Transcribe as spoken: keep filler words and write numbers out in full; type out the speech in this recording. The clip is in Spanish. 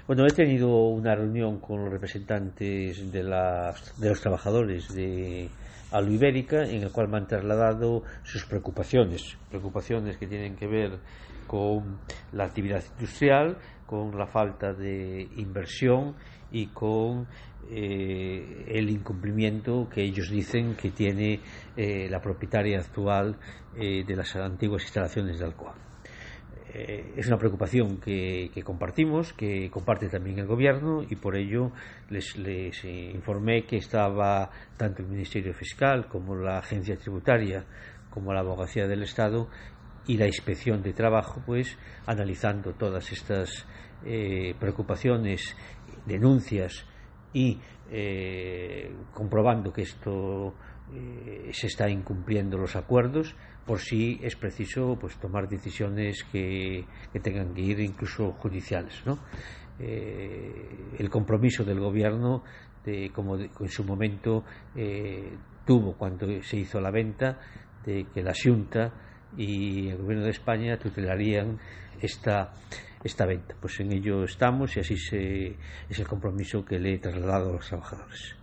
Bueno, he tenido una reunión con los representantes de, las, de los trabajadores de Aluibérica, en el cual me han trasladado sus preocupaciones, preocupaciones que tienen que ver con la actividad industrial, con la falta de inversión y con eh, el incumplimiento que ellos dicen que tiene eh, la propietaria actual eh, de las antiguas instalaciones de Alcoa. Eh, es una preocupación que, que compartimos, que comparte también el Gobierno, y por ello les, les informé que estaba tanto el Ministerio Fiscal como la Agencia Tributaria como la Abogacía del Estado y la Inspección de Trabajo, pues analizando todas estas eh, preocupaciones, denuncias y eh, comprobando que esto eh, se está incumpliendo los acuerdos, por si es preciso pues tomar decisiones que, que tengan que ir incluso judiciales, ¿no? Eh, el compromiso del Gobierno, de, como de, en su momento eh, tuvo cuando se hizo la venta, de que la Xunta y el Gobierno de España tutelarían esta, esta venta. Pues en ello estamos y así se, es el compromiso que le he trasladado a los trabajadores.